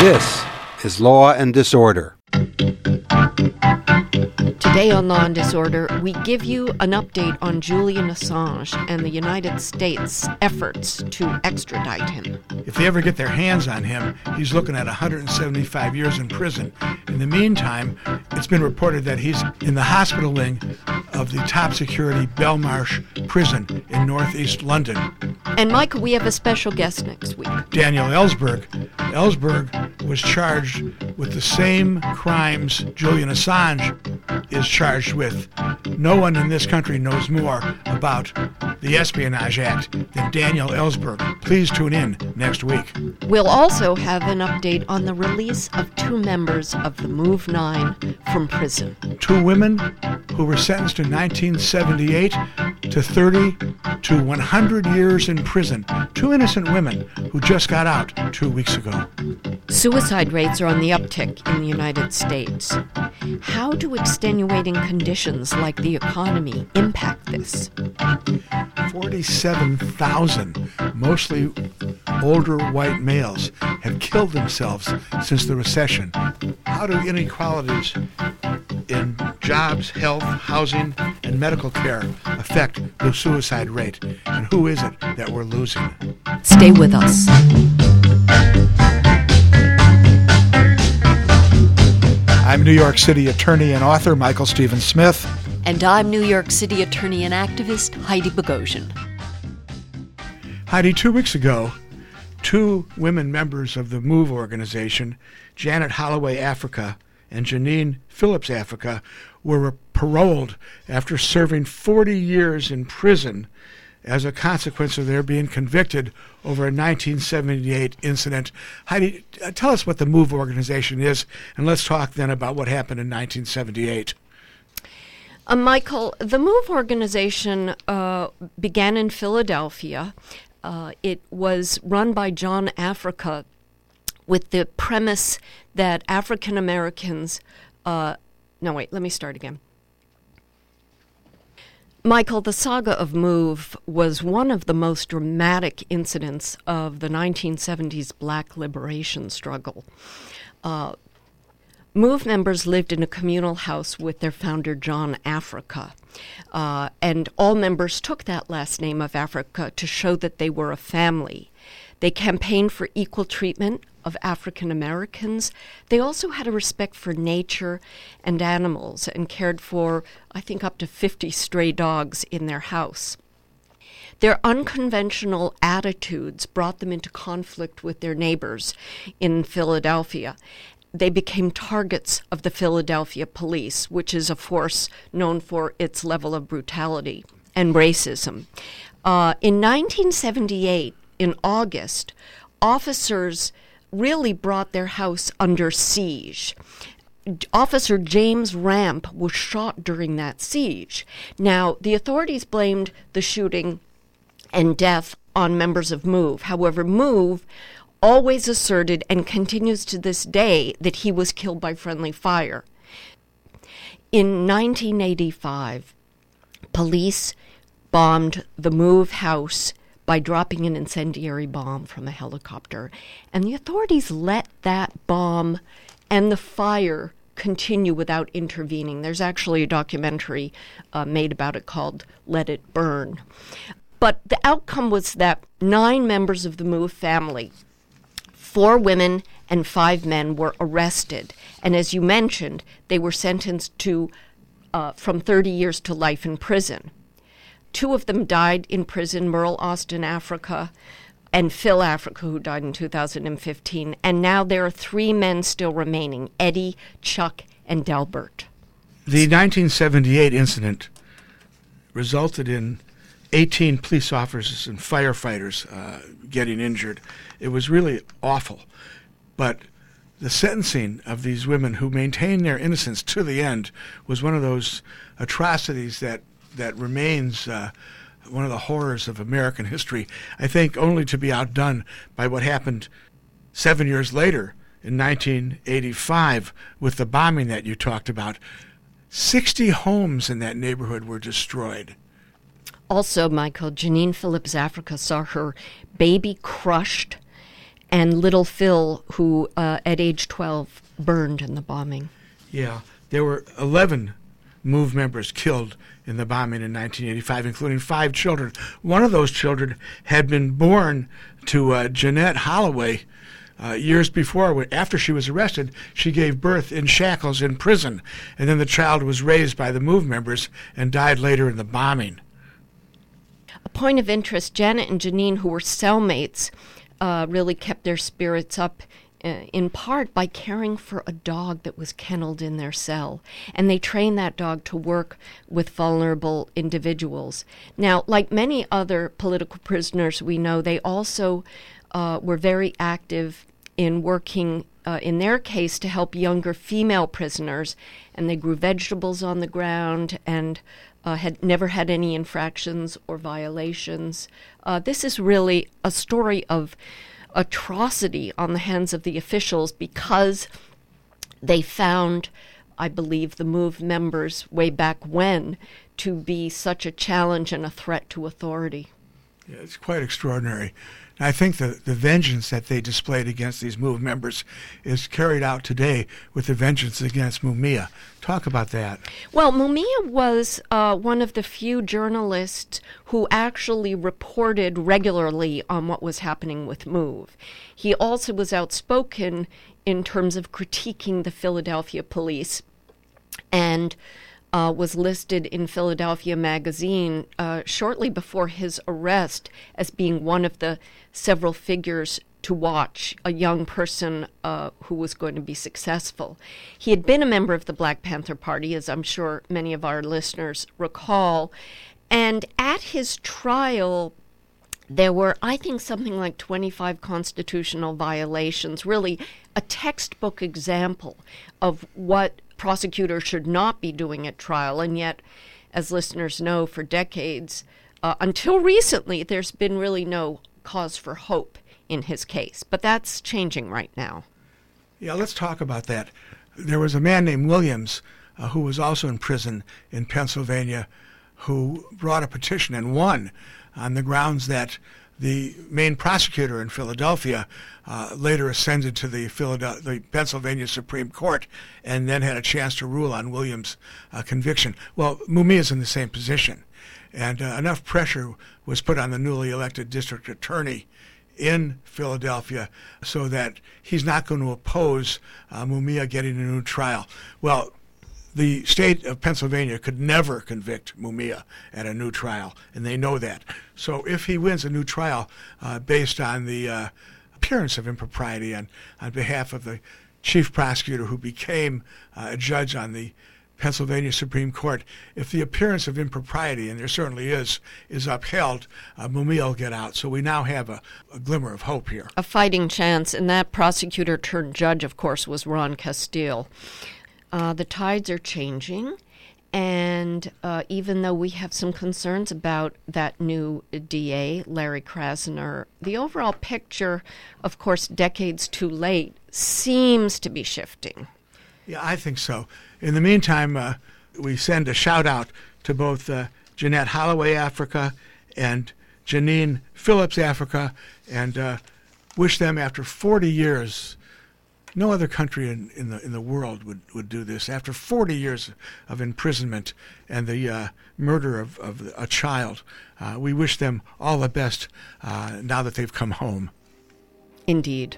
This is Law and Disorder. Today on Law and Disorder, we give you an update on Julian Assange and the United States' efforts to extradite him. If they ever get their hands on him, he's looking at 175 years in prison. In the meantime, it's been reported that he's in the hospital wing of the top security Belmarsh prison in northeast London. And Michael, we have a special guest next week. Daniel Ellsberg. Ellsberg was charged with the same crimes Julian Assange is charged with. No one in this country knows more about the Espionage Act than Daniel Ellsberg. Please tune in next week. We'll also have an update on the release of 2 members of the Move 9 from prison. 2 women who were sentenced in 1978 to 30 to 100 years in prison. 2 innocent women who just got out 2 weeks ago. Suicide rates are on the uptick in the United States. How do extenuating conditions like the economy impact this? 47,000, mostly older white males, have killed themselves since the recession. How do inequalities in jobs, health, housing, and medical care affect the suicide rate? And who is it that we're losing? Stay with us. I'm New York City attorney and author Michael Stephen Smith. And I'm New York City attorney and activist Heidi Bogosian. Heidi, 2 weeks ago, 2 women members of the MOVE organization, Janet Holloway Africa and Janine Phillips Africa, were paroled after serving 40 years in prison as a consequence of their being convicted over a 1978 incident. Heidi, tell us what the MOVE organization is, and let's talk then about what happened in 1978. Michael, the MOVE organization began in Philadelphia. It was run by John Africa with the premise that African Americans... let me start again. Michael, the saga of MOVE was one of the most dramatic incidents of the 1970s Black liberation struggle. MOVE members lived in a communal house with their founder, John Africa, and all members took that last name of Africa to show that they were a family. They campaigned for equal treatment of African Americans. They also had a respect for nature and animals and cared for, I think, up to 50 stray dogs in their house. Their unconventional attitudes brought them into conflict with their neighbors in Philadelphia. They became targets of the Philadelphia police, which is a force known for its level of brutality and racism. In 1978, in August, officers really brought their house under siege. Officer James Ramp was shot during that siege. Now, the authorities blamed the shooting and death on members of MOVE. However, MOVE always asserted and continues to this day that he was killed by friendly fire. In 1985, police bombed the MOVE house by dropping an incendiary bomb from a helicopter. And the authorities let that bomb and the fire continue without intervening. There's actually a documentary made about it called Let It Burn. But the outcome was that 9 members of the MOVE family, 4 women and 5 men, were arrested. And as you mentioned, they were sentenced to from 30 years to life in prison. 2 of them died in prison, Merle Austin Africa and Phil Africa, who died in 2015. And now there are 3 men still remaining, Eddie, Chuck, and Delbert. The 1978 incident resulted in 18 police officers and firefighters getting injured. It was really awful. But the sentencing of these women who maintained their innocence to the end was one of those atrocities that remains one of the horrors of American history, I think only to be outdone by what happened 7 years later in 1985 with the bombing that you talked about. 60 homes in that neighborhood were destroyed. Also, Michael, Janine Phillips Africa saw her baby crushed and little Phil, who at age 12 burned in the bombing. Yeah, there were 11 MOVE members killed in the bombing in 1985, including 5 children. One of those children had been born to Jeanette Holloway years before. After she was arrested, she gave birth in shackles in prison, and then the child was raised by the MOVE members and died later in the bombing. A point of interest, Janet and Janine, who were cellmates, really kept their spirits up in part by caring for a dog that was kenneled in their cell. And they trained that dog to work with vulnerable individuals. Now, like many other political prisoners we know, they also were very active in working, in their case, to help younger female prisoners. And they grew vegetables on the ground and had never had any infractions or violations. This is really a story of atrocity on the hands of the officials because they found, I believe, the MOVE members way back when to be such a challenge and a threat to authority. Yeah, it's quite extraordinary. And I think the vengeance that they displayed against these MOVE members is carried out today with the vengeance against Mumia. Talk about that. Well, Mumia was one of the few journalists who actually reported regularly on what was happening with MOVE. He also was outspoken in terms of critiquing the Philadelphia police and was listed in Philadelphia Magazine shortly before his arrest as being one of the several figures to watch, a young person who was going to be successful. He had been a member of the Black Panther Party, as I'm sure many of our listeners recall, and at his trial, there were, I think, something like 25 constitutional violations, really a textbook example of what prosecutors should not be doing at trial. And yet, as listeners know, for decades, until recently, there's been really no cause for hope in his case. But that's changing right now. Yeah, let's talk about that. There was a man named Williams who was also in prison in Pennsylvania who brought a petition and won on the grounds that the main prosecutor in Philadelphia later ascended to the Pennsylvania Supreme Court and then had a chance to rule on Williams' conviction. Well, Mumia is in the same position, and enough pressure was put on the newly elected district attorney in Philadelphia so that he's not going to oppose Mumia getting a new trial. Well, the state of Pennsylvania could never convict Mumia at a new trial, and they know that. So if he wins a new trial based on the appearance of impropriety on behalf of the chief prosecutor who became a judge on the Pennsylvania Supreme Court, if the appearance of impropriety, and there certainly is upheld, Mumia will get out. So we now have a glimmer of hope here. A fighting chance, and that prosecutor turned judge, of course, was Ron Castile. The tides are changing, and even though we have some concerns about that new DA, Larry Krasner, the overall picture, of course, decades too late, seems to be shifting. Yeah, I think so. In the meantime, we send a shout-out to both Jeanette Holloway Africa and Janine Phillips Africa, and wish them, after 40 years, no other country in the world would do this. After 40 years of imprisonment and the murder of a child, we wish them all the best now that they've come home. Indeed.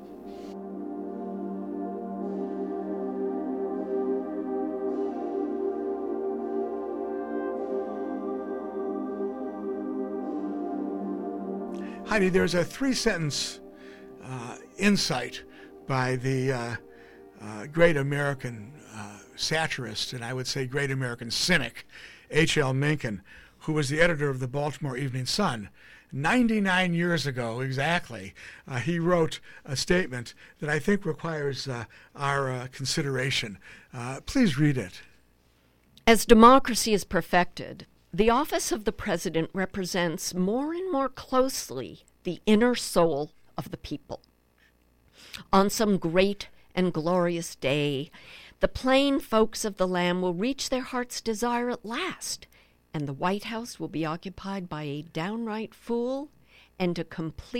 Heidi, there's a 3-sentence insight by the great American satirist, and I would say great American cynic, H.L. Mencken, who was the editor of the Baltimore Evening Sun. 99 years ago, exactly, he wrote a statement that I think requires our consideration. Please read it. As democracy is perfected, the office of the president represents more and more closely the inner soul of the people. On some great and glorious day, the plain folks of the land will reach their heart's desire at last, and the White House will be occupied by a downright fool and a complete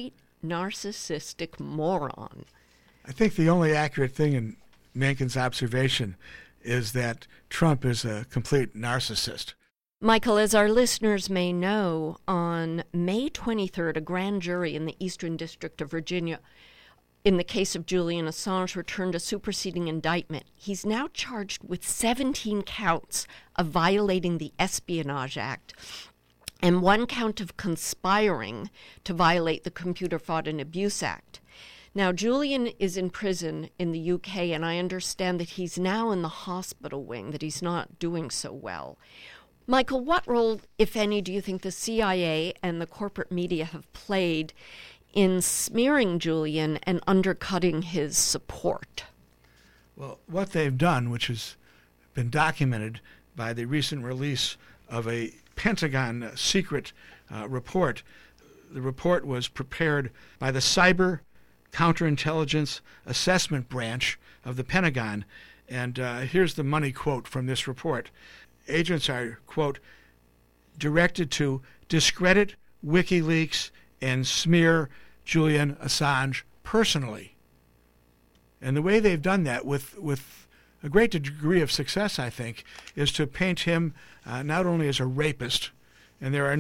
narcissistic moron. I think the only accurate thing in Mencken's observation is that Trump is a complete narcissist. Michael, as our listeners may know, on May 23rd, a grand jury in the Eastern District of Virginia, in the case of Julian Assange, returned a superseding indictment. He's now charged with 17 counts of violating the Espionage Act and 1 count of conspiring to violate the Computer Fraud and Abuse Act. Now, Julian is in prison in the UK, and I understand that he's now in the hospital wing, that he's not doing so well. Michael, what role, if any, do you think the CIA and the corporate media have played in smearing Julian and undercutting his support? Well, what they've done, which has been documented by the recent release of a Pentagon secret report, the report was prepared by the Cyber Counterintelligence Assessment Branch of the Pentagon. And here's the money quote from this report. Agents are, quote, directed to discredit WikiLeaks and smear Julian Assange personally. And the way they've done that with a great degree of success, I think, is to paint him not only as a rapist, and there are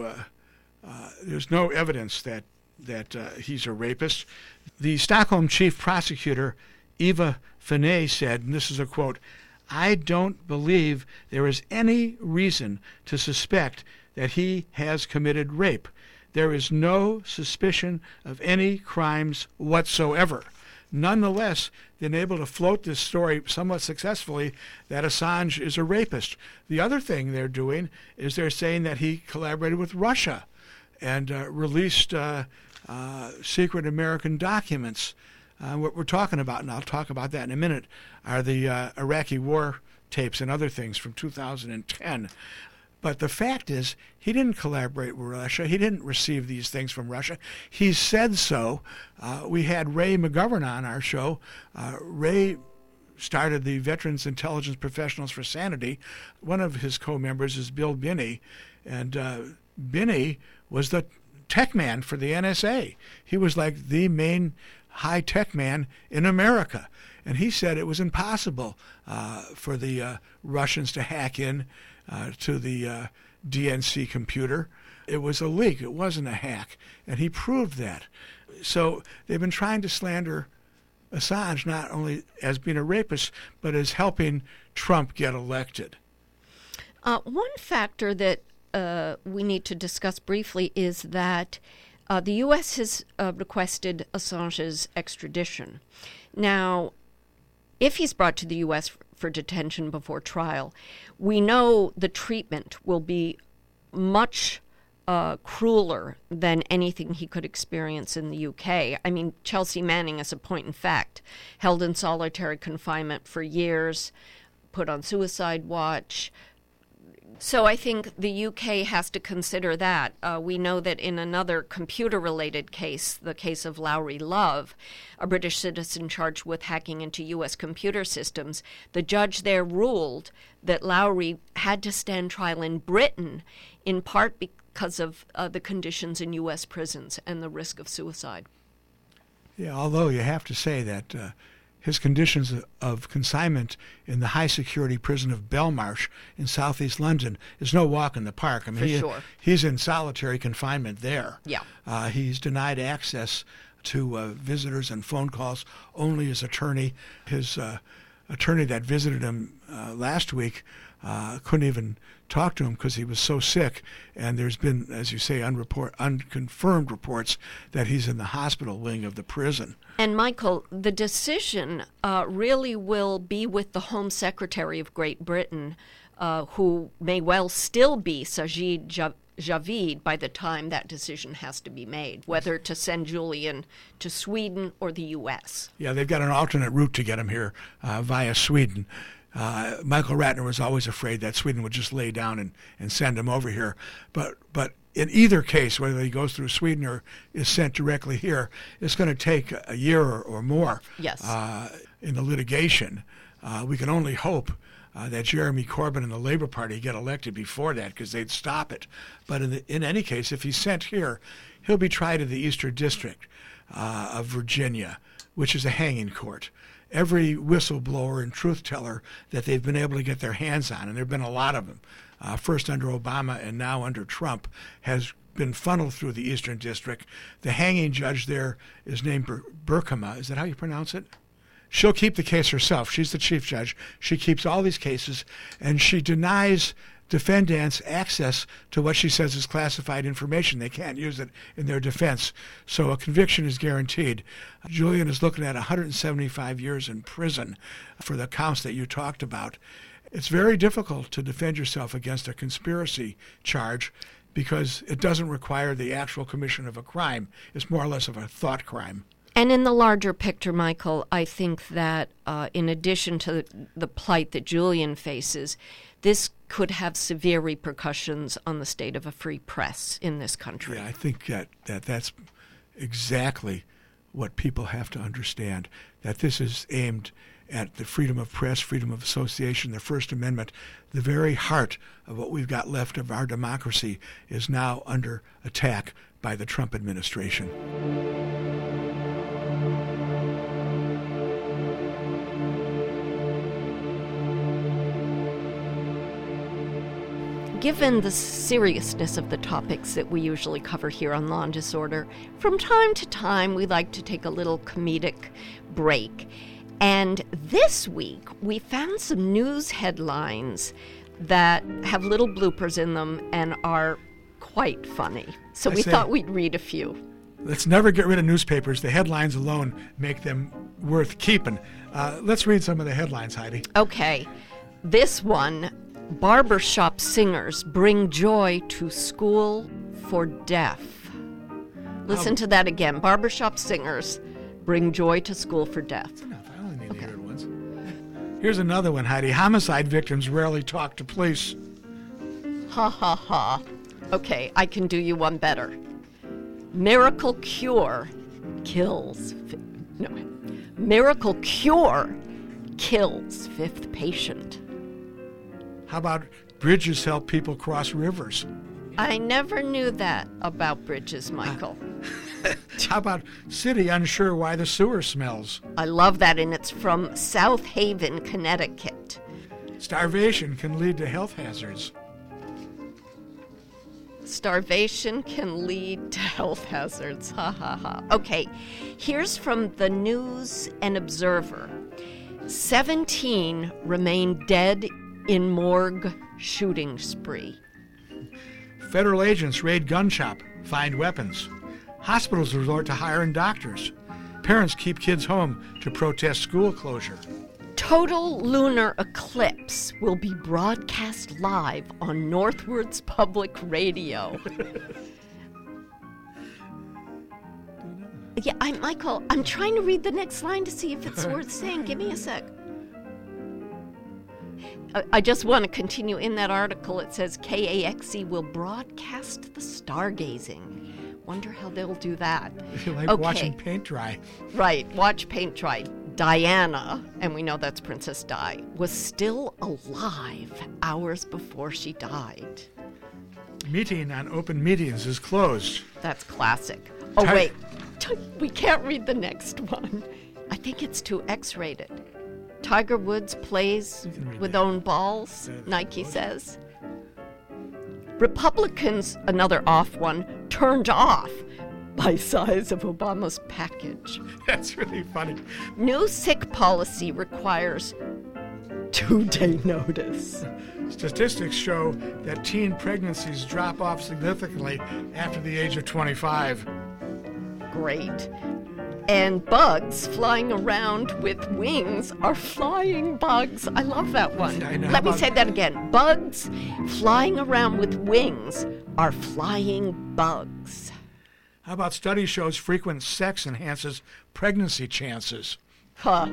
there's no evidence that he's a rapist. The Stockholm chief prosecutor, Eva Finney, said, and this is a quote, "I don't believe there is any reason to suspect that he has committed rape. There is no suspicion of any crimes whatsoever." Nonetheless, been able to float this story somewhat successfully that Assange is a rapist. The other thing they're doing is they're saying that he collaborated with Russia and released secret American documents. What we're talking about, and I'll talk about that in a minute, are the Iraqi war tapes and other things from 2010. But the fact is, he didn't collaborate with Russia. He didn't receive these things from Russia. He said so. We had Ray McGovern on our show. Ray started the Veterans Intelligence Professionals for Sanity. One of his co-members is Bill Binney, and Binney was the tech man for the NSA. He was like the main high-tech man in America. And he said it was impossible for the Russians to hack in to the DNC computer. It was a leak. It wasn't a hack. And he proved that. So they've been trying to slander Assange not only as being a rapist, but as helping Trump get elected. One factor that we need to discuss briefly is that the U.S. has requested Assange's extradition. Now, if he's brought to the U.S. for detention before trial, we know the treatment will be much crueler than anything he could experience in the UK. I mean, Chelsea Manning, as a point in fact, held in solitary confinement for years, put on suicide watch. So I think the UK has to consider that. We know that in another computer-related case, the case of Lowry Love, a British citizen charged with hacking into U.S. computer systems, the judge there ruled that Lowry had to stand trial in Britain, in part because of the conditions in U.S. prisons and the risk of suicide. Yeah, although you have to say that his conditions of consignment in the high-security prison of Belmarsh in southeast London is no walk in the park. I mean, he's in solitary confinement there. Yeah. He's denied access to visitors and phone calls. Only his attorney, his attorney that visited him last week, couldn't even talk to him because he was so sick. And there's been, as you say, unconfirmed reports that he's in the hospital wing of the prison. And Michael, the decision really will be with the Home Secretary of Great Britain, who may well still be Sajid Javid by the time that decision has to be made, whether to send Julian to Sweden or the U.S. Yeah, they've got an alternate route to get him here via Sweden. Michael Ratner was always afraid that Sweden would just lay down and send him over here. But in either case, whether he goes through Sweden or is sent directly here, it's going to take a year or more. Yes. In the litigation. We can only hope that Jeremy Corbyn and the Labour Party get elected before that because they'd stop it. But in any case, if he's sent here, he'll be tried in the Eastern District of Virginia, which is a hanging court. Every whistleblower and truth teller that they've been able to get their hands on, and there have been a lot of them, first under Obama and now under Trump, has been funneled through the Eastern District. The hanging judge there is named Burkema. Is that how you pronounce it? She'll keep the case herself. She's the chief judge. She keeps all these cases, and she denies defendants access to what she says is classified information. They can't use it in their defense. So a conviction is guaranteed. Julian is looking at 175 years in prison for the counts that you talked about. It's very difficult to defend yourself against a conspiracy charge because it doesn't require the actual commission of a crime. It's more or less of a thought crime. And in the larger picture, Michael, I think that in addition to the plight that Julian faces, this could have severe repercussions on the state of a free press in this country. Yeah, I think that's exactly what people have to understand, that this is aimed at the freedom of press, freedom of association, the First Amendment. The very heart of what we've got left of our democracy is now under attack by the Trump administration. Given the seriousness of the topics that we usually cover here on Law and Disorder, from time to time we like to take a little comedic break. And this week we found some news headlines that have little bloopers in them and are quite funny. So we thought we'd read a few. Let's never get rid of newspapers. The headlines alone make them worth keeping. Let's read some of the headlines, Heidi. Okay. This one, barbershop singers bring joy to school for deaf. Listen to that again. Barbershop singers bring joy to school for deaf. That's enough. I only need to hear it once. Here's another one, Heidi. Homicide victims rarely talk to police. Ha ha ha. Okay, I can do you one better. Miracle cure kills. Miracle cure kills fifth patient. How about bridges help people cross rivers? I never knew that about bridges, Michael. How about city unsure why the sewer smells? I love that, and it's from South Haven, Connecticut. Starvation can lead to health hazards. Starvation can lead to health hazards. Ha ha ha. Okay, here's from the News and Observer. 17 remain dead in morgue shooting spree. Federal agents raid gun shop, find weapons. Hospitals resort to hiring doctors. Parents keep kids home to protest school closure. Total lunar eclipse will be broadcast live on Northwoods Public Radio. Yeah, Michael, I'm trying to read the next line to see if it's worth saying. Give me a sec. I just want to continue in that article. It says KAXE will broadcast the stargazing. Wonder how they'll do that. Like watching paint dry. Right, watch paint dry. Diana, and we know that's Princess Di, was still alive hours before she died. Meeting on open meetings is closed. That's classic. Oh, wait. We can't read the next one. I think it's too X-rated. Tiger Woods plays with own balls, Nike says. Republicans, another off one, turned off by size of Obama's package. That's really funny. New sick policy requires 2-day notice. Statistics show that teen pregnancies drop off significantly after the age of 25. Great. And bugs flying around with wings are flying bugs. I love that one. Let me say that again. Bugs flying around with wings are flying bugs. How about study shows frequent sex enhances pregnancy chances? Huh.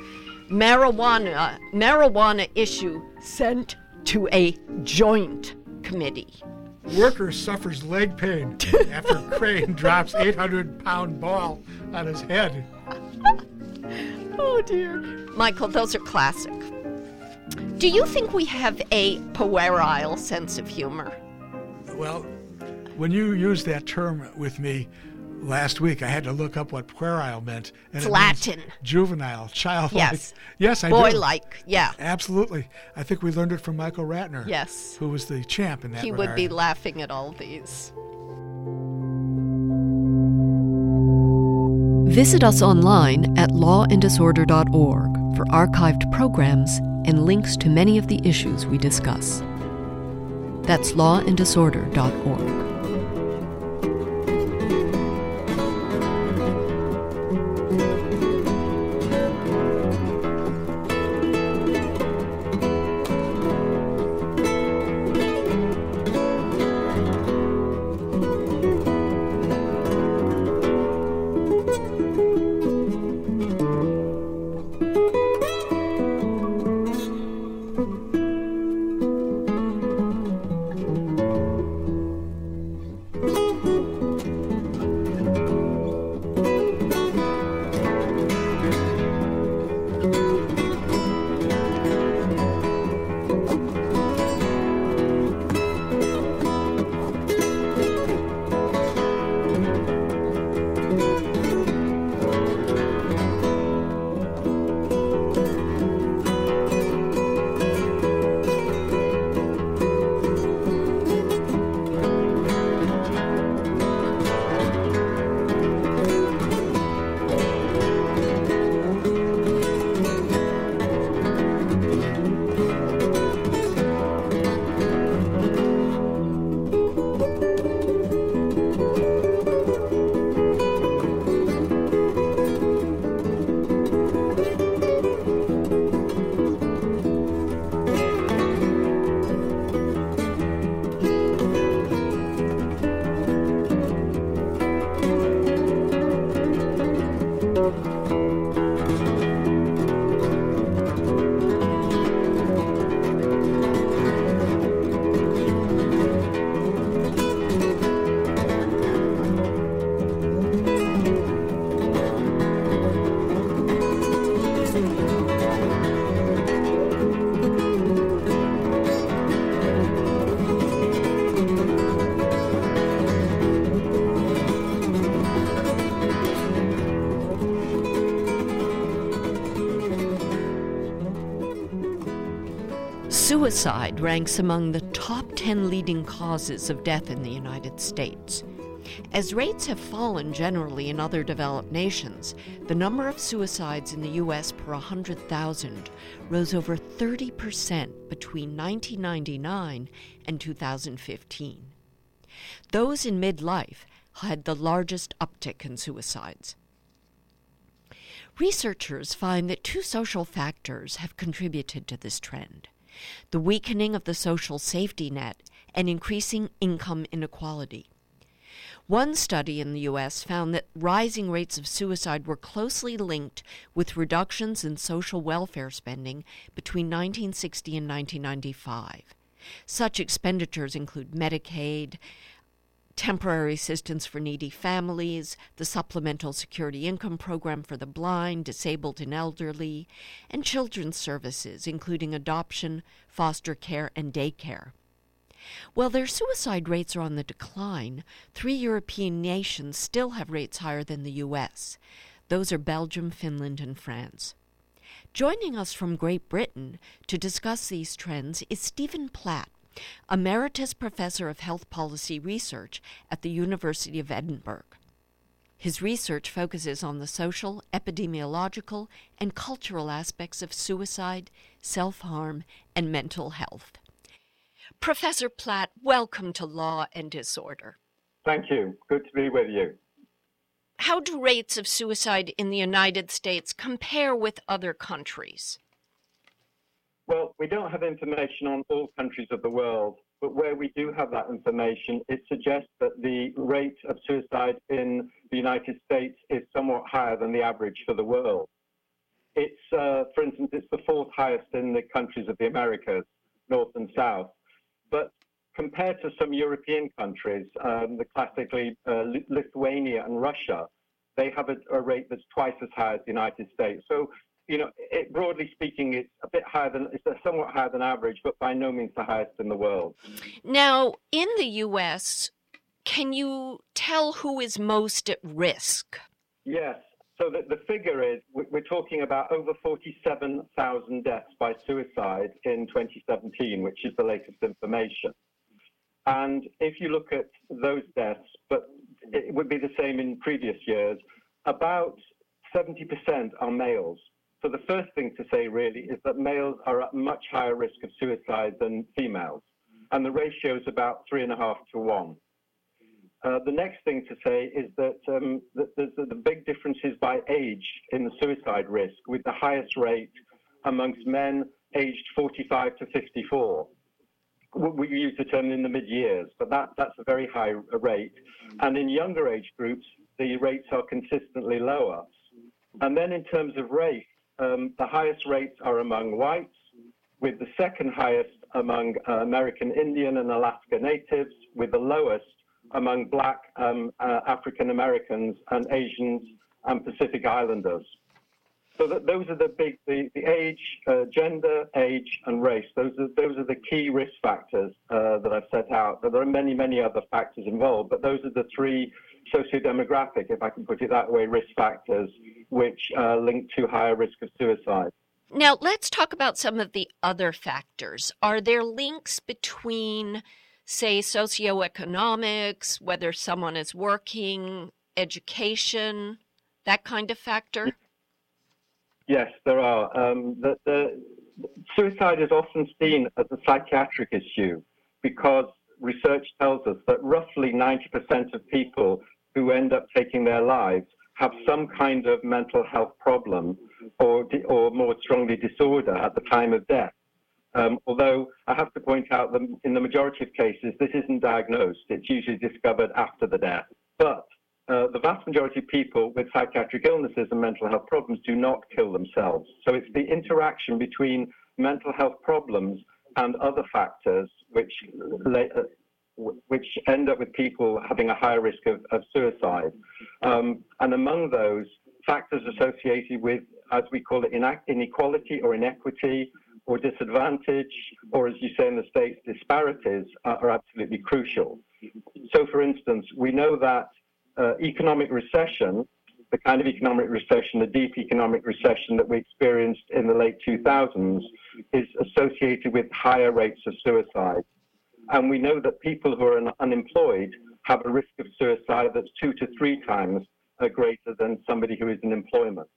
Marijuana issue sent to a joint committee. Worker suffers leg pain after crane drops 800-pound ball on his head. Oh, dear. Michael, those are classic. Do you think we have a puerile sense of humor? Well, when you used that term with me last week, I had to look up what puerile meant. And It's Latin. Juvenile, childlike. Yes. Yes, I do. Boy-like, yeah. Absolutely. I think we learned it from Michael Ratner. Yes. Who was the champ in that He regard. would be laughing at all these. Visit us online at lawanddisorder.org for archived programs and links to many of the issues we discuss. That's lawanddisorder.org. Suicide ranks among the top 10 leading causes of death in the United States. As rates have fallen generally in other developed nations, the number of suicides in the U.S. per 100,000 rose over 30% between 1999 and 2015. Those in midlife had the largest uptick in suicides. Researchers find that two social factors have contributed to this trend: the weakening of the social safety net and increasing income inequality. One study in the U.S. found that rising rates of suicide were closely linked with reductions in social welfare spending between 1960 and 1995. Such expenditures include Medicaid, temporary assistance for needy families, the Supplemental Security Income Program for the blind, disabled, and elderly, and children's services, including adoption, foster care, and daycare. While their suicide rates are on the decline, 3 European nations still have rates higher than the U.S. Those are Belgium, Finland, and France. Joining us from Great Britain to discuss these trends is Stephen Platt, Emeritus Professor of Health Policy Research at the University of Edinburgh. His research focuses on the social, epidemiological, and cultural aspects of suicide, self-harm, and mental health. Professor Platt, welcome to Law and Disorder. Thank you. Good to be with you. How do rates of suicide in the United States compare with other countries? Well, we don't have information on all countries of the world, but where we do have that information, it suggests that the rate of suicide in the United States is somewhat higher than the average for the world. It's, for instance, it's the fourth highest in the countries of the Americas, North and South. But compared to some European countries, classically Lithuania and Russia, they have a rate that's twice as high as the United States. So broadly speaking, it's somewhat higher than average, but by no means the highest in the world. Now, in the U.S., can you tell who is most at risk? Yes. So the figure is, we're talking about over 47,000 deaths by suicide in 2017, which is the latest information. And if you look at those deaths, but it would be the same in previous years, about 70% are males. So the first thing to say really is that males are at much higher risk of suicide than females. And the ratio is about 3.5 to 1. The next thing to say is that there's the big differences by age in the suicide risk, with the highest rate amongst men aged 45 to 54. We use the term in the mid-years, but that's a very high rate. And in younger age groups, the rates are consistently lower. And then in terms of race, the highest rates are among whites, with the second highest among American Indian and Alaska Natives, with the lowest among Black, African Americans, and Asians and Pacific Islanders. So those are the age, gender, age, and race. Those are the key risk factors that I've set out. There are many, many other factors involved, but those are the three socio-demographic, if I can put it that way, risk factors which link to higher risk of suicide. Now, let's talk about some of the other factors. Are there links between, say, socioeconomics, whether someone is working, education, that kind of factor? Yes, there are. The suicide is often seen as a psychiatric issue because research tells us that roughly 90% of people who end up taking their lives have some kind of mental health problem or more strongly disorder at the time of death. Although I have to point out that in the majority of cases, this isn't diagnosed. It's usually discovered after the death. But the vast majority of people with psychiatric illnesses and mental health problems do not kill themselves. So it's the interaction between mental health problems and other factors which end up with people having a higher risk of suicide. And among those, factors associated with, as we call it, inequality or inequity or disadvantage, or as you say in the States, disparities are absolutely crucial. So, for instance, we know that economic recession, the kind of economic recession, the deep economic recession that we experienced in the late 2000s, is associated with higher rates of suicide. And we know that people who are unemployed have a risk of suicide that's 2 to 3 times greater than somebody who is in employment.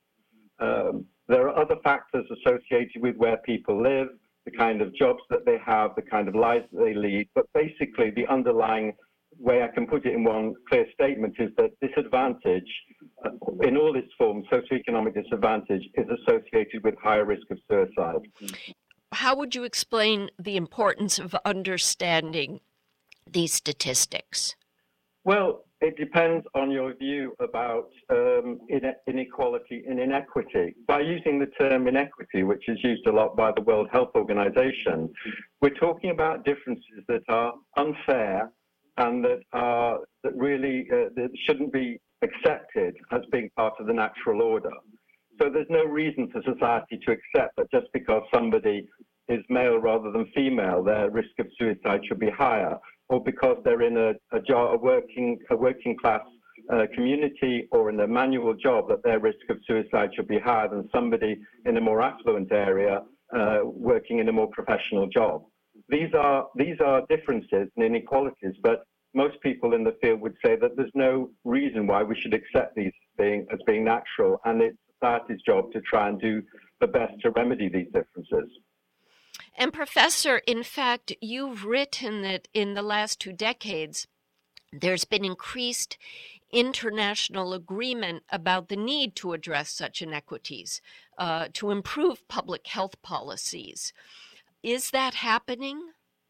There are other factors associated with where people live, the kind of jobs that they have, the kind of lives that they lead. But basically, the underlying way I can put it in one clear statement is that disadvantage, in all its forms, socioeconomic disadvantage, is associated with higher risk of suicide. How would you explain the importance of understanding these statistics? Well, it depends on your view about inequality and inequity. By using the term inequity, which is used a lot by the World Health Organization, we're talking about differences that are unfair and that really shouldn't be accepted as being part of the natural order. So there's no reason for society to accept that just because somebody is male rather than female, their risk of suicide should be higher, or because they're in a working class community or in a manual job, that their risk of suicide should be higher than somebody in a more affluent area working in a more professional job. These are differences and inequalities, but most people in the field would say that there's no reason why we should accept these as being natural, and it's society's job to try and do the best to remedy these differences. And Professor, in fact, you've written that in the last 2 decades, there's been increased international agreement about the need to address such inequities, to improve public health policies. Is that happening?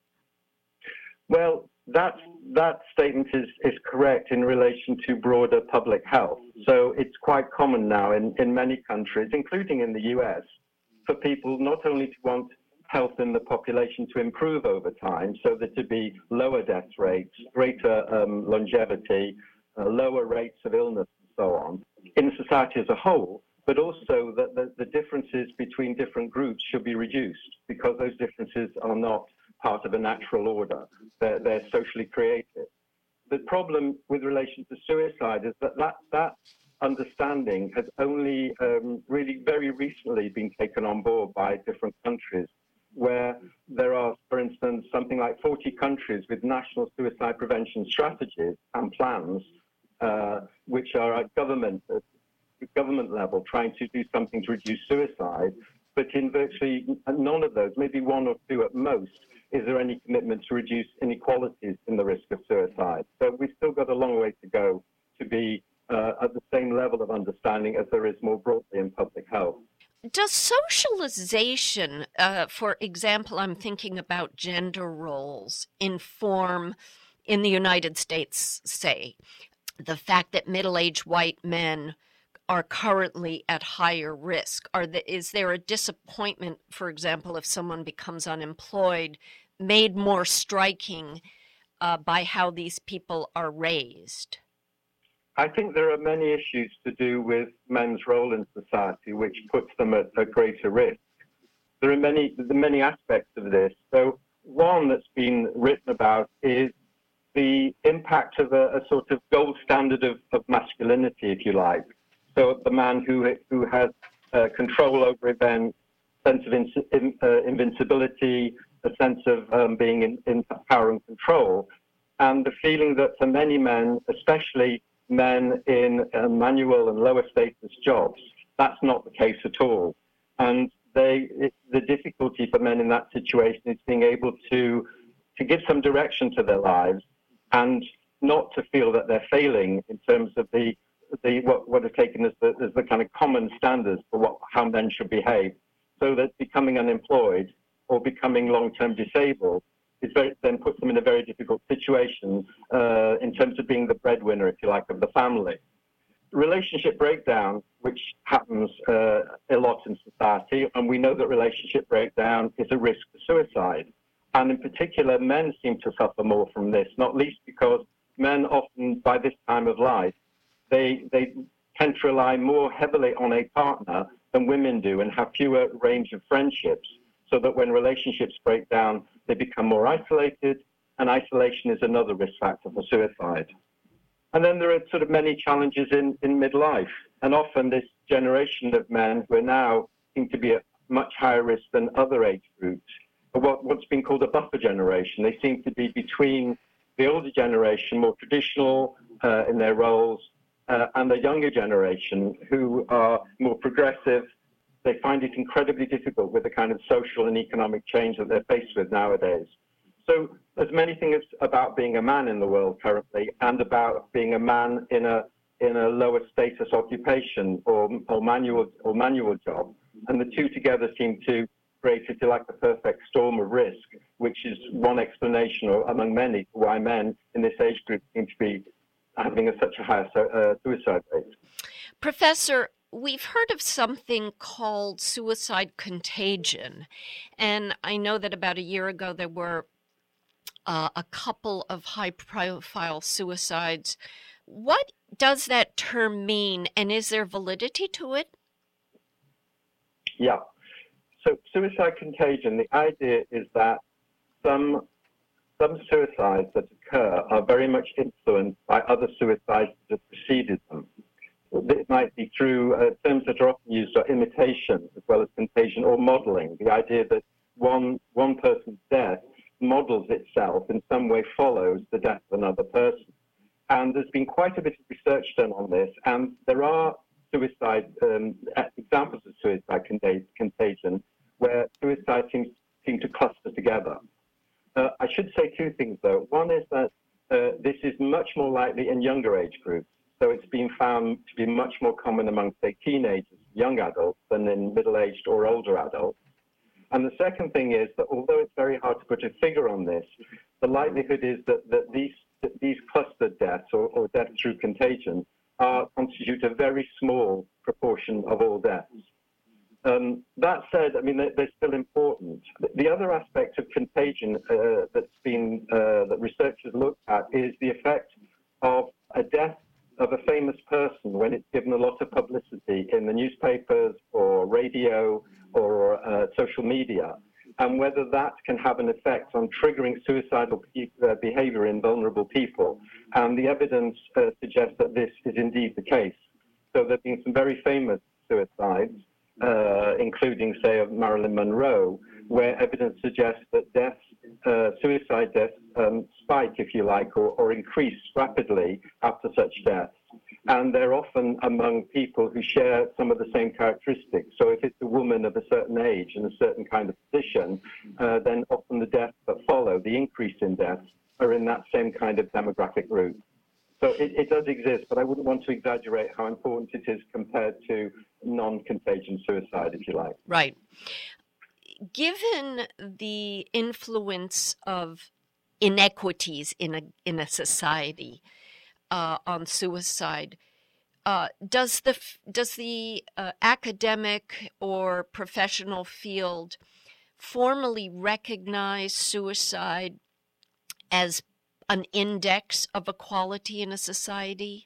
Well, that statement is correct in relation to broader public health. So it's quite common now in many countries, including in the US, for people not only to want health in the population to improve over time, so that to be lower death rates, greater longevity, lower rates of illness, and so on, in society as a whole, but also that the difference differences between different groups should be reduced because those differences are not part of a natural order. They're socially created. The problem with relation to suicide is that understanding has only really very recently been taken on board by different countries, where there are, for instance, something like 40 countries with national suicide prevention strategies and plans, which are at government level trying to do something to reduce suicide. But in virtually none of those, maybe one or two at most, is there any commitment to reduce inequalities in the risk of suicide. So we've still got a long way to go to be at the same level of understanding as there is more broadly in public health. Does socialization, for example, I'm thinking about gender roles, inform, in the United States, say, the fact that middle-aged white men are currently at higher risk? Is there a disappointment, for example, if someone becomes unemployed, made more striking by how these people are raised? I think there are many issues to do with men's role in society which puts them at a greater risk. There are many aspects of this. So one that's been written about is the impact of a sort of gold standard of masculinity, if you like. So the man who has control over events, sense of invincibility, a sense of being in power and control, and the feeling that for many men, especially men in manual and lower status jobs, that's not the case at all. And the difficulty for men in that situation is being able to give some direction to their lives and not to feel that they're failing in terms of what is taken as the kind of common standards for how men should behave. So that becoming unemployed or becoming long-term disabled then puts them in a very difficult situation in terms of being the breadwinner, if you like, of the family. Relationship breakdown, which happens a lot in society, and we know that relationship breakdown is a risk to suicide. And in particular, men seem to suffer more from this, not least because men often, by this time of life, they tend to rely more heavily on a partner than women do and have fewer range of friendships, so that when relationships break down, they become more isolated, and isolation is another risk factor for suicide. And then there are sort of many challenges in midlife, and often this generation of men who are now seem to be at much higher risk than other age groups, what's been called a buffer generation. They seem to be between the older generation, more traditional in their roles, and the younger generation who are more progressive. They find it incredibly difficult with the kind of social and economic change that they're faced with nowadays. So there's many things about being a man in the world currently, and about being a man in a lower status occupation or manual job, and the two together seem to create, if you like, a perfect storm of risk, which is one explanation, or among many, for why men in this age group seem to be having such a high suicide rate. Professor, we've heard of something called suicide contagion, and I know that about a year ago there were a couple of high-profile suicides. What does that term mean, and is there validity to it? Yeah. So suicide contagion, the idea is that some suicides that occur are very much influenced by other suicides that preceded them. It might be through terms that are often used are imitation as well as contagion, or modeling. The idea that one person's death models itself, in some way follows the death of another person. And there's been quite a bit of research done on this, and there are examples of suicide contagion where suicides seem to cluster together. I should say two things, though. One is that this is much more likely in younger age groups. So it's been found to be much more common among, say, teenagers, young adults, than in middle-aged or older adults. And the second thing is that although it's very hard to put a figure on this, the likelihood is that these clustered deaths or deaths through contagion constitute a very small proportion of all deaths. That said, I mean, they're still important. The other aspect of contagion that researchers looked at is the effect of a death of a famous person when it's given a lot of publicity in the newspapers or radio or social media, and whether that can have an effect on triggering suicidal behavior in vulnerable people. And the evidence suggests that this is indeed the case. So there have been some very famous suicides, including, say, of Marilyn Monroe, where evidence suggests that suicide deaths spike, if you like, or increase rapidly after such deaths. And they're often among people who share some of the same characteristics. So if it's a woman of a certain age and a certain kind of position, then often the deaths that follow, the increase in deaths, are in that same kind of demographic group. So it does exist, but I wouldn't want to exaggerate how important it is compared to non-contagion suicide, if you like. Right. Given the influence of inequities in a society on suicide, does the academic or professional field formally recognize suicide as an index of equality in a society?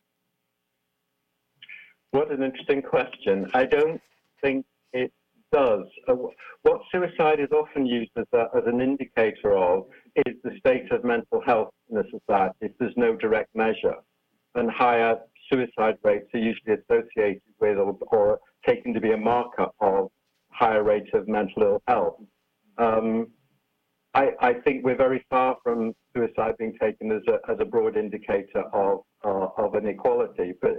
What an interesting question. I don't think it does. What suicide is often used as an indicator of is the state of mental health in a society if there's no direct measure. And higher suicide rates are usually associated with or taken to be a marker of higher rate of mental ill health. I think we're very far from suicide being taken as a broad indicator of inequality, but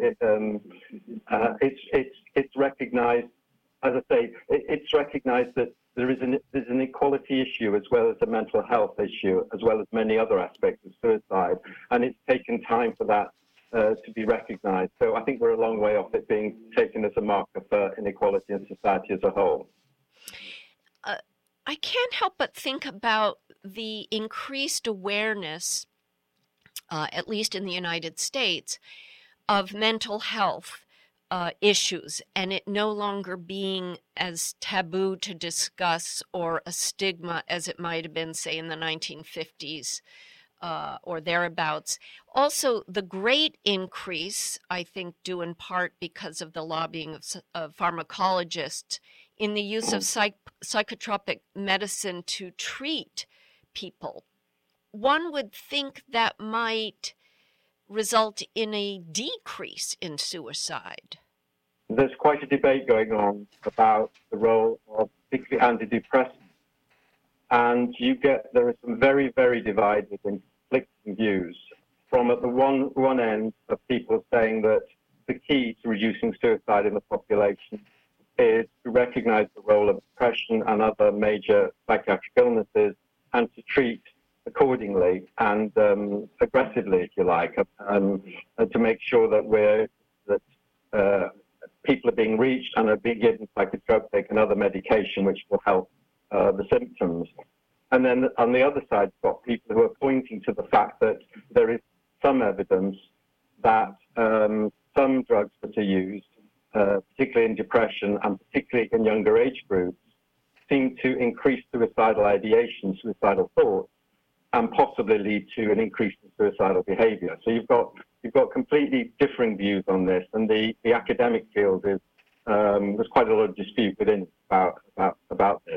it's recognised. As I say, it's recognised that there's an equality issue as well as a mental health issue, as well as many other aspects of suicide, and it's taken time for that to be recognised. So I think we're a long way off it being taken as a marker for inequality in society as a whole. I can't help but think about the increased awareness, at least in the United States, of mental health issues, and it no longer being as taboo to discuss or a stigma as it might have been, say, in the 1950s or thereabouts. Also, the great increase, I think, due in part because of the lobbying of pharmacologists in the use of psychotropic medicine to treat people. One would think that might result in a decrease in suicide. There's quite a debate going on about the role of particularly antidepressants. And there are some very, very divided and conflicting views from at the one end of people saying that the key to reducing suicide in the population is to recognize the role of depression and other major psychiatric illnesses and to treat accordingly and aggressively, if you like, and to make sure that people are being reached and are being given psychotropic and other medication which will help the symptoms. And then on the other side, you've got people who are pointing to the fact that there is some evidence that some drugs that are used, particularly in depression and particularly in younger age groups, seem to increase suicidal ideation, suicidal thoughts, and possibly lead to an increase in suicidal behavior. So you've got completely differing views on this, and the academic field is there's quite a lot of dispute within about this.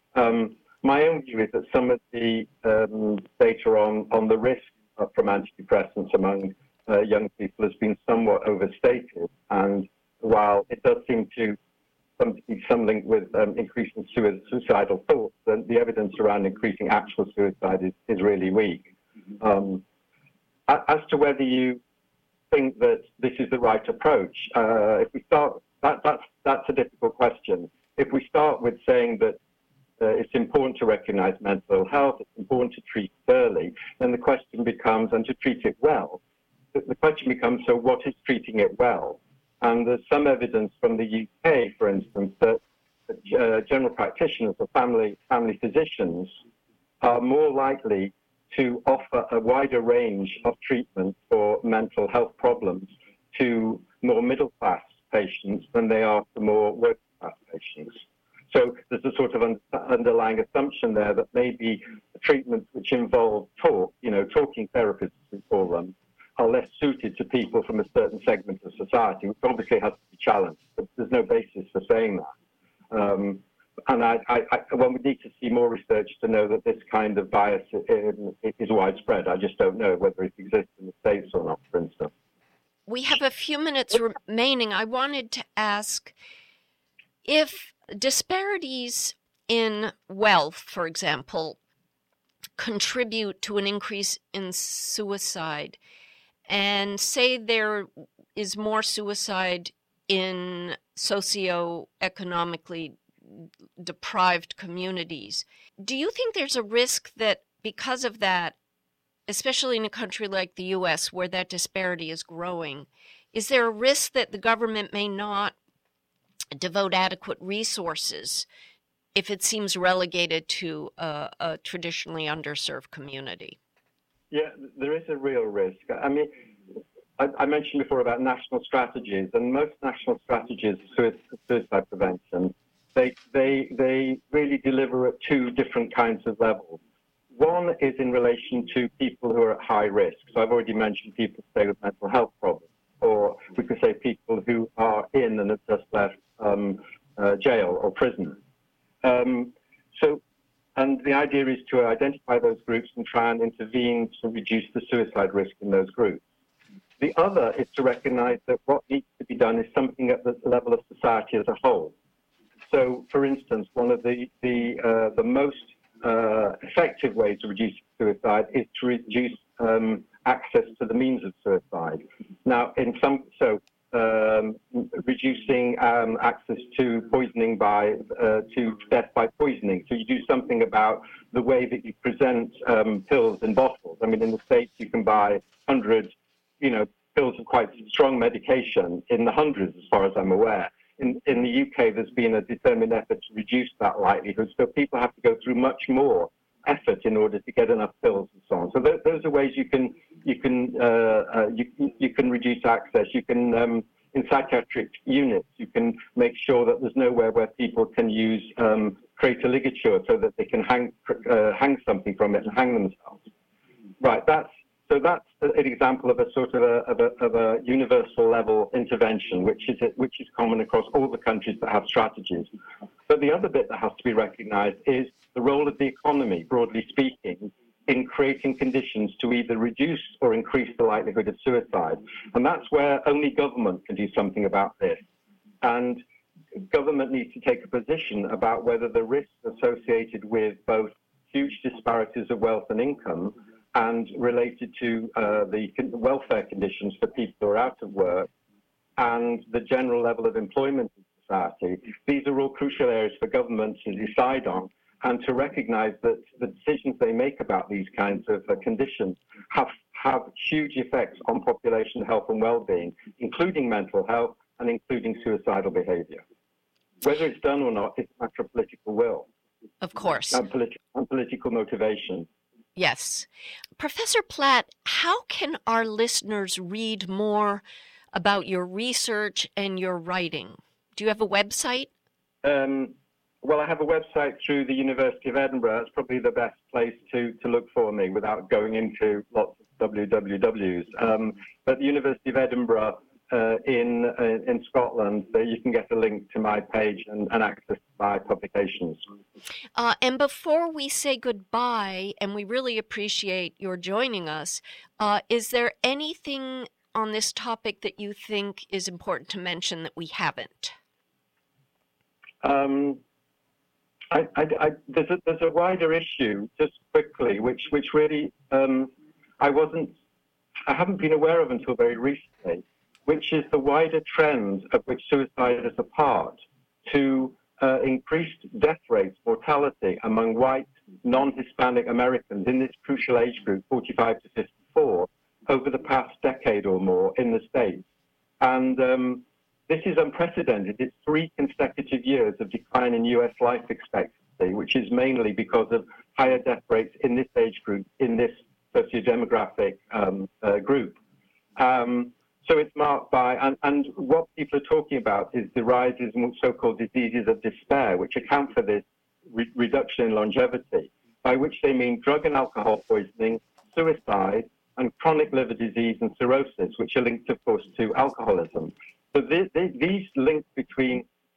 My own view is that some of the data on the risk from antidepressants among young people has been somewhat overstated, and while it does seem to be something with increasing suicidal thoughts, then the evidence around increasing actual suicide is really weak. As to whether you think that this is the right approach, if we start, that's a difficult question. If we start with saying that it's important to recognize mental health, it's important to treat early, then the question becomes, and to treat it well, the question becomes, so what is treating it well? And there's some evidence from the UK, for instance, that general practitioners or family physicians are more likely to offer a wider range of treatment for mental health problems to more middle-class patients than they are to more working-class patients. So there's a sort of underlying assumption there that maybe treatments which involve talking therapists, we call them, are less suited to people from a certain segment of society, which obviously has to be challenged, but there's no basis for saying that. And one would need to see more research to know that this kind of bias is widespread. I just don't know whether it exists in the States or not, for instance. We have a few minutes remaining. I wanted to ask if disparities in wealth, for example, contribute to an increase in suicide, and say there is more suicide in socioeconomically deprived communities. Do you think there's a risk that because of that, especially in a country like the U.S. where that disparity is growing, is there a risk that the government may not devote adequate resources if it seems relegated to a traditionally underserved community? Yeah, there is a real risk. I mean, I mentioned before about national strategies, and most national strategies for suicide prevention, they really deliver at two different kinds of levels. One is in relation to people who are at high risk. So I've already mentioned people, say, with mental health problems, or we could say people who are in and have just left jail or prison. And the idea is to identify those groups and try and intervene to reduce the suicide risk in those groups. The other is to recognize that what needs to be done is something at the level of society as a whole. So, for instance, one of the most effective ways to reduce suicide is to reduce access to the means of suicide. Now, reducing access to poisoning to death by poisoning. So you do something about the way that you present pills in bottles. I mean, in the States, you can buy hundreds, pills of quite strong medication in the hundreds, as far as I'm aware. In the UK, there's been a determined effort to reduce that likelihood, so people have to go through much more effort in order to get enough pills and so on. So those are ways you can reduce access. You can in psychiatric units, you can make sure that there's nowhere where people can use create a ligature so that they can hang something from it and hang themselves. Right. That's an example of a sort of a universal level intervention, which is common across all the countries that have strategies. But the other bit that has to be recognised is the role of the economy, broadly speaking, in creating conditions to either reduce or increase the likelihood of suicide. And that's where only government can do something about this. And government needs to take a position about whether the risks associated with both huge disparities of wealth and income and related to the welfare conditions for people who are out of work and the general level of employment in society, these are all crucial areas for government to decide on and to recognize that the decisions they make about these kinds of conditions have huge effects on population health and well-being, including mental health and including suicidal behavior. Whether it's done or not, it's a matter of political will. Of course. And political motivation. Yes. Professor Platt, how can our listeners read more about your research and your writing? Do you have a website? Well, I have a website through the University of Edinburgh. It's probably the best place to look for me without going into lots of wwws. But the University of Edinburgh in Scotland, you can get a link to my page and access my publications. And before we say goodbye, and we really appreciate your joining us, is there anything on this topic that you think is important to mention that we haven't? There's a wider issue, just quickly, which really I haven't been aware of until very recently, which is the wider trend of which suicide is a part to increased death rates, mortality among white, non-Hispanic Americans in this crucial age group, 45 to 54, over the past decade or more in the States. And this is unprecedented. It's 3 consecutive years of decline in U.S. life expectancy, which is mainly because of higher death rates in this age group, in this socio-demographic group. So it's marked by, and what people are talking about is the rises in so-called diseases of despair, which account for this reduction in longevity, by which they mean drug and alcohol poisoning, suicide, and chronic liver disease and cirrhosis, which are linked, of course, to alcoholism. So these links between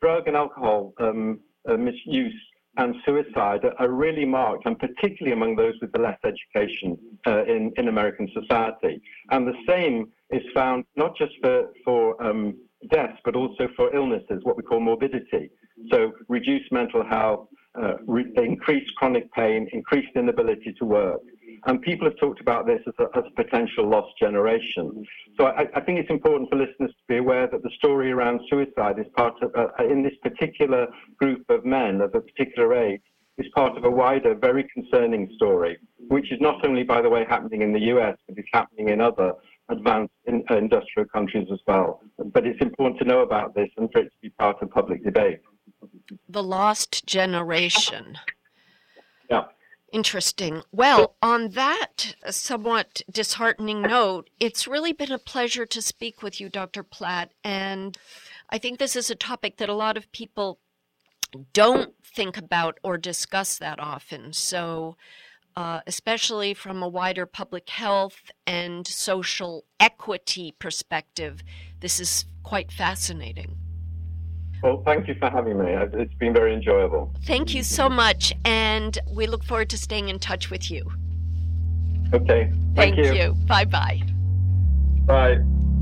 drug and alcohol misuse and suicide are really marked, and particularly among those with the less education in American society. And the same is found not just for deaths, but also for illnesses, what we call morbidity. So reduced mental health, increased chronic pain, increased inability to work. And people have talked about this as a potential lost generation. So I think it's important for listeners to be aware that the story around suicide is part of, in this particular group of men of a particular age, is part of a wider, very concerning story, which is not only, by the way, happening in the US, but it's happening in other advanced industrial countries as well. But it's important to know about this and for it to be part of public debate. The lost generation. Yeah. Interesting. Well, on that somewhat disheartening note, it's really been a pleasure to speak with you, Dr. Platt. And I think this is a topic that a lot of people don't think about or discuss that often. So especially from a wider public health and social equity perspective, this is quite fascinating. Well, thank you for having me. It's been very enjoyable. Thank you so much, and we look forward to staying in touch with you. Okay. Thank you. Bye-bye. Bye.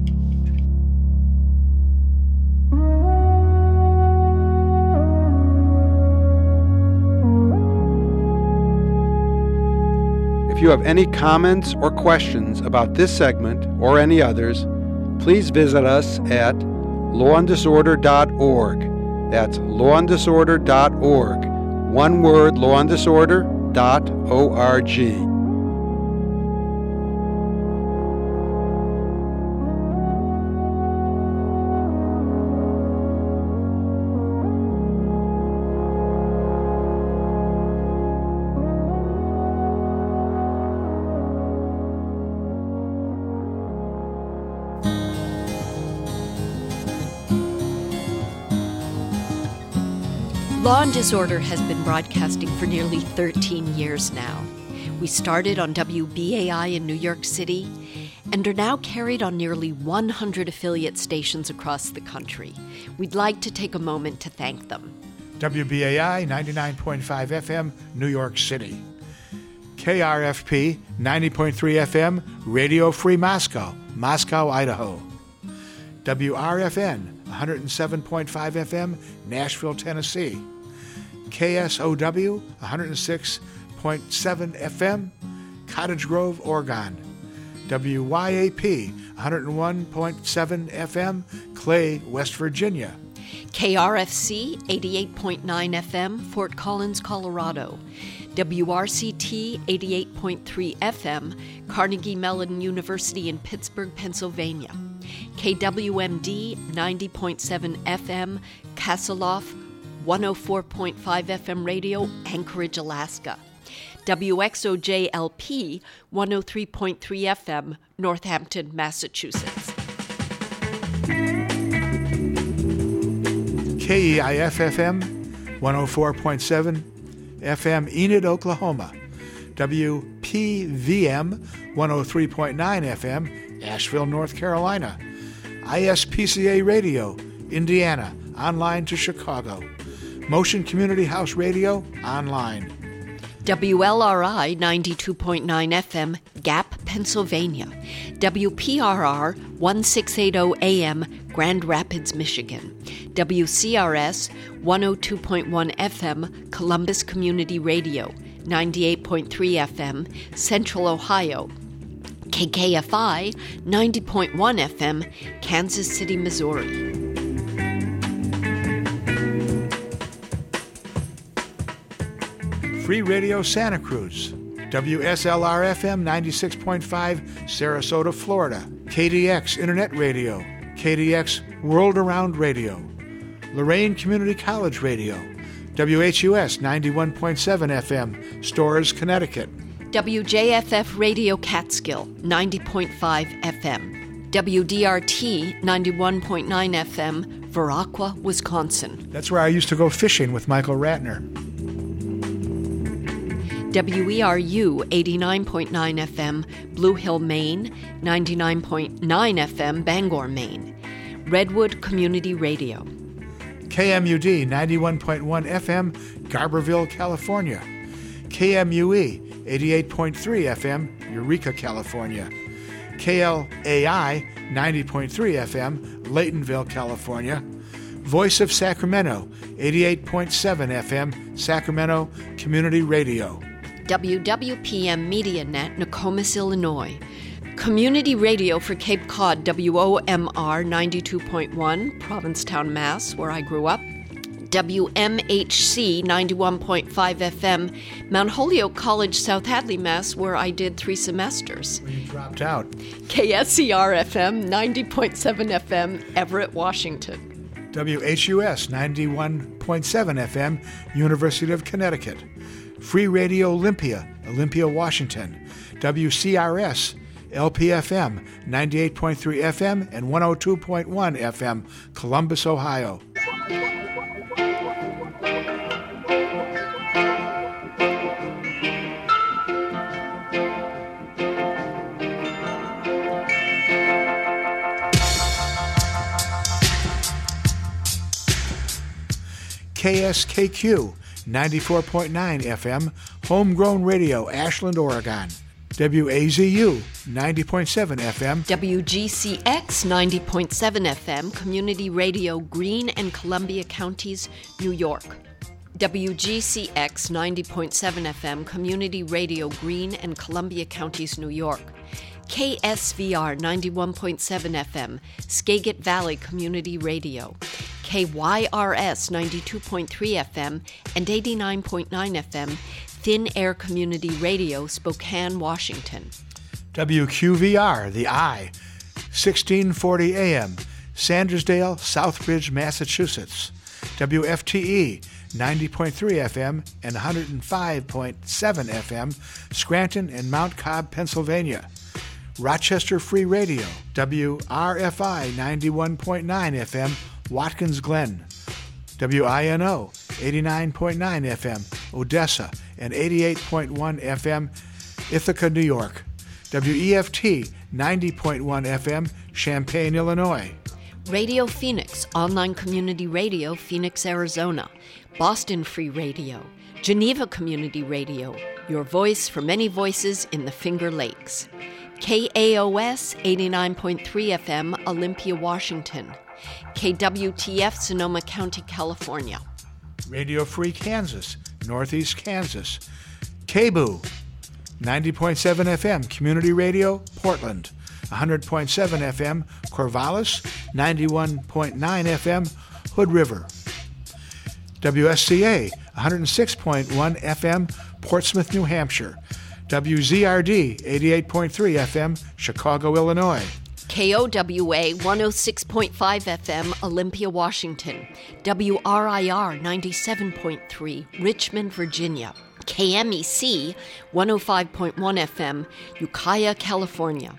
If you have any comments or questions about this segment or any others, please visit us at lawanddisorder.org. That's lawanddisorder.org. One word, lawanddisorder.org. Law and Disorder has been broadcasting for nearly 13 years now. We started on WBAI in New York City and are now carried on nearly 100 affiliate stations across the country. We'd like to take a moment to thank them. WBAI 99.5 FM, New York City. KRFP 90.3 FM, Radio Free Moscow, Moscow, Idaho. WRFN 107.5 FM, Nashville, Tennessee. KSOW 106.7 FM, Cottage Grove, Oregon. WYAP 101.7 FM, Clay, West Virginia. KRFC 88.9 FM, Fort Collins, Colorado. WRCT 88.3 FM, Carnegie Mellon University in Pittsburgh, Pennsylvania. KWMD 90.7 FM, Kasselhoff, 104.5 FM radio, Anchorage, Alaska. WXOJ-LP 103.3 FM, Northampton, Massachusetts. KEIF-FM 104.7 FM, Enid, Oklahoma. WPVM 103.9 FM, Asheville, North Carolina. ISPCA Radio, Indiana, online to Chicago. Motion Community House Radio, online. WLRI 92.9 FM, Gap, Pennsylvania. WPRR 1680 AM, Grand Rapids, Michigan. WCRS 102.1 FM, Columbus Community Radio. 98.3 FM, Central Ohio. KKFI 90.1 FM, Kansas City, Missouri. Free Radio Santa Cruz. WSLR-FM 96.5, Sarasota, Florida. KDX Internet Radio. KDX World Around Radio. Lorraine Community College Radio. WHUS 91.7 FM, Storrs, Connecticut. WJFF Radio Catskill 90.5 FM. WDRT 91.9 FM, Viroqua, Wisconsin. That's where I used to go fishing with Michael Ratner. WERU 89.9 FM, Blue Hill, Maine, 99.9 FM, Bangor, Maine. Redwood Community Radio. KMUD 91.1 FM, Garberville, California. KMUE 88.3 FM, Eureka, California. KLAI 90.3 FM, Laytonville, California. Voice of Sacramento 88.7 FM, Sacramento Community Radio. WWPM Media Net, Nokomis, Illinois. Community radio for Cape Cod, WOMR 92.1, Provincetown, Mass., where I grew up. WMHC 91.5 FM, Mount Holyoke College, South Hadley, Mass., where I did 3 semesters. You dropped out. KSCR FM 90.7 FM, Everett, Washington. WHUS 91.7 FM, University of Connecticut. Free Radio Olympia, Olympia, Washington. WCRS LPFM 98.3 FM and 102.1 FM, Columbus, Ohio. KSKQ 94.9 FM, Homegrown Radio, Ashland, Oregon. WAZU 90.7 FM. WGCX 90.7 FM, Community Radio, Greene and Columbia Counties, New York. WGCX 90.7 FM, Community Radio, Greene and Columbia Counties, New York. KSVR 91.7 FM, Skagit Valley Community Radio. KYRS 92.3 FM and 89.9 FM, Thin Air Community Radio, Spokane, Washington. WQVR, The Eye, 1640 AM, Sandersdale, Southbridge, Massachusetts. WFTE, 90.3 FM and 105.7 FM, Scranton and Mount Cobb, Pennsylvania. Rochester Free Radio, WRFI, 91.9 FM, Watkins Glen. WINO, 89.9 FM, Odessa, and 88.1 FM, Ithaca, New York. WEFT, 90.1 FM, Champaign, Illinois. Radio Phoenix, online community radio, Phoenix, Arizona. Boston Free Radio. Geneva Community Radio, your voice for many voices in the Finger Lakes. KAOS, 89.3 FM, Olympia, Washington. KWTF, Sonoma County, California. Radio Free Kansas, Northeast Kansas. KBOO, 90.7 FM, Community Radio, Portland. 100.7 FM, Corvallis. 91.9 FM, Hood River. WSCA, 106.1 FM, Portsmouth, New Hampshire. WZRD, 88.3 FM, Chicago, Illinois. KOWA 106.5 FM, Olympia, Washington. WRIR 97.3, Richmond, Virginia. KMEC 105.1 FM, Ukiah, California.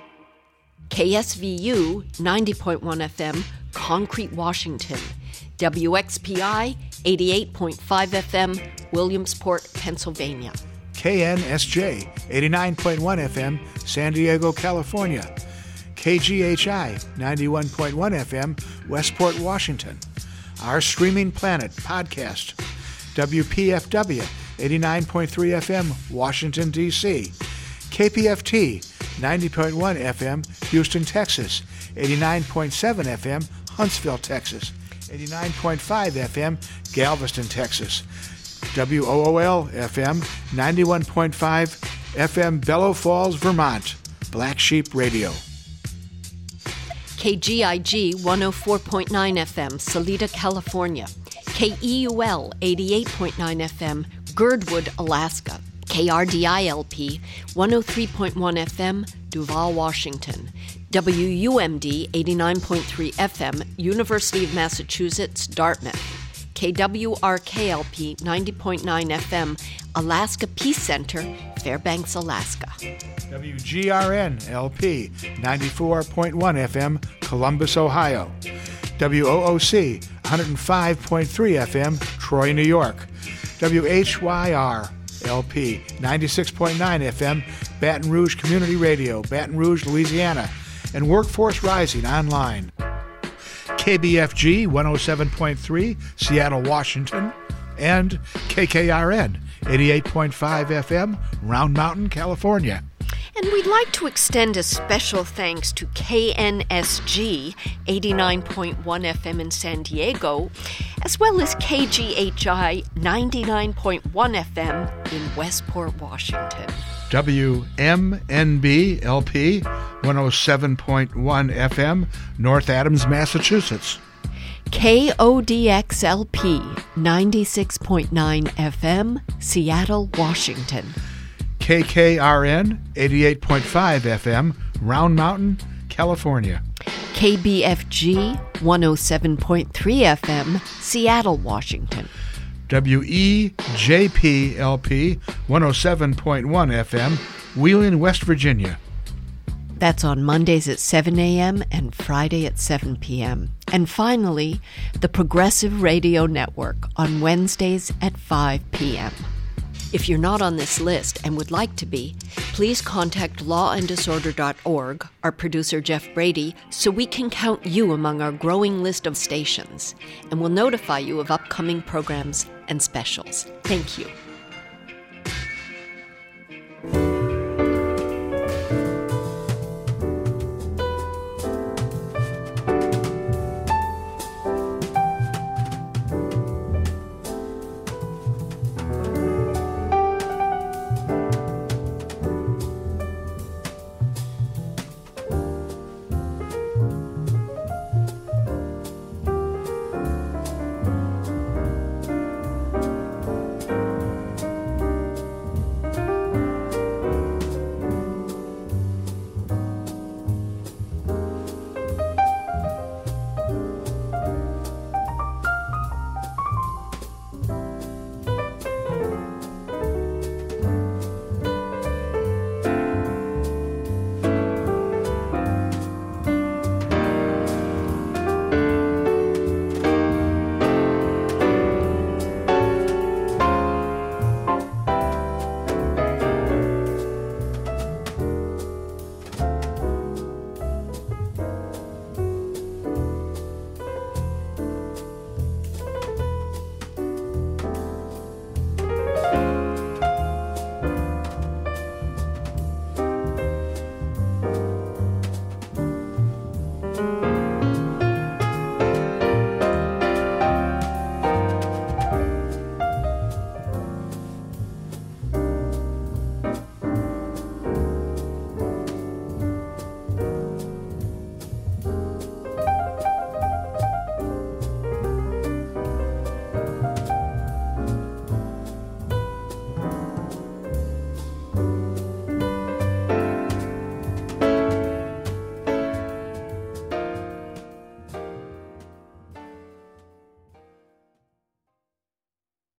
KSVU 90.1 FM, Concrete, Washington. WXPI 88.5 FM, Williamsport, Pennsylvania. KNSJ 89.1 FM, San Diego, California. KGHI 91.1 FM, Westport, Washington. Our Streaming Planet podcast. WPFW 89.3 FM, Washington, D.C. KPFT 90.1 FM, Houston, Texas. 89.7 FM, Huntsville, Texas. 89.5 FM, Galveston, Texas. WOOL FM 91.5 FM, Bellow Falls, Vermont. Black Sheep Radio. KGIG 104.9 FM, Salida, California. KEUL 88.9 FM, Girdwood, Alaska. KRDILP 103.1 FM, Duval, Washington. WUMD 89.3 FM, University of Massachusetts, Dartmouth. KWRKLP 90.9 FM, Alaska Peace Center, Fairbanks, Alaska. WGRN LP 94.1 FM, Columbus, Ohio. WOOC 105.3 FM, Troy, New York. WHYR LP 96.9 FM, Baton Rouge Community Radio, Baton Rouge, Louisiana. And Workforce Rising online. KBFG 107.3, Seattle, Washington, and KKRN 88.5 FM, Round Mountain, California. And we'd like to extend a special thanks to KNSG 89.1 FM in San Diego, as well as KGHI 99.1 FM in Westport, Washington. WMNB LP 107.1 FM, North Adams, Massachusetts. KODXLP 96.9 FM, Seattle, Washington. KKRN 88.5 FM, Round Mountain, California. KBFG 107.3 FM, Seattle, Washington. WEJP LP 107.1 FM, Wheeling, West Virginia. That's on Mondays at 7 a.m. and Friday at 7 p.m. And finally, the Progressive Radio Network on Wednesdays at 5 p.m. If you're not on this list and would like to be, please contact lawanddisorder.org, our producer Jeff Brady, so we can count you among our growing list of stations, and we'll notify you of upcoming programs and specials. Thank you.